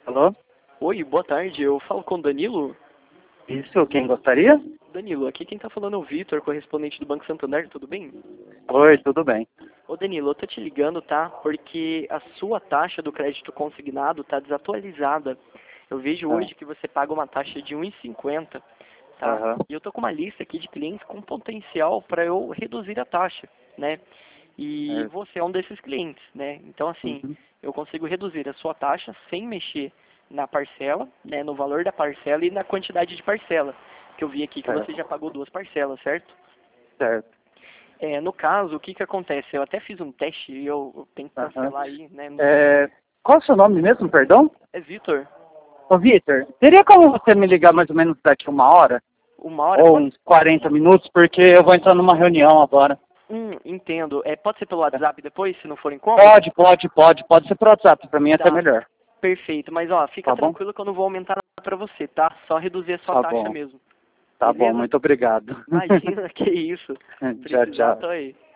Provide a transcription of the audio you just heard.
Alô? Oi, boa tarde. Eu falo com o Danilo. Isso, quem gostaria? Danilo, aqui quem tá falando é o Vitor, correspondente do Banco Santander, tudo bem? Oi, tudo bem. Ô Danilo, eu tô te ligando, tá? Porque a sua taxa do crédito consignado tá desatualizada. Eu vejo Ah, hoje que você paga uma taxa de 1,50, tá? aham, E eu tô com uma lista aqui de clientes com potencial para eu reduzir a taxa, né? E certo. você é um desses clientes, né? Então, assim, Uhum, eu consigo reduzir a sua taxa sem mexer na parcela, né? No valor da parcela e na quantidade de parcela. Que eu vi aqui que você certo, já pagou 2 parcelas, certo? certo. No caso, o que que acontece? Eu até fiz um teste e eu tenho que Aham. cancelar aí, né? Qual é o seu nome mesmo, perdão? É Vitor, Ô, Vitor, teria como você me ligar mais ou menos daqui 1 hora? 1 hora, Ou pode? uns 40 minutos, porque eu vou entrar numa reunião agora. Entendo. Pode ser pelo Tá. WhatsApp depois, se não for incômodo? Pode ser pro WhatsApp, pra mim é até Tá, melhor. perfeito. Mas, ó, fica Tá bom? tranquilo que eu não vou aumentar nada pra você, tá? Só reduzir a sua Tá taxa bom, mesmo. tá bom, Beleza? muito obrigado. Imagina, que isso. Tchau, Precisar, tchau. tô aí.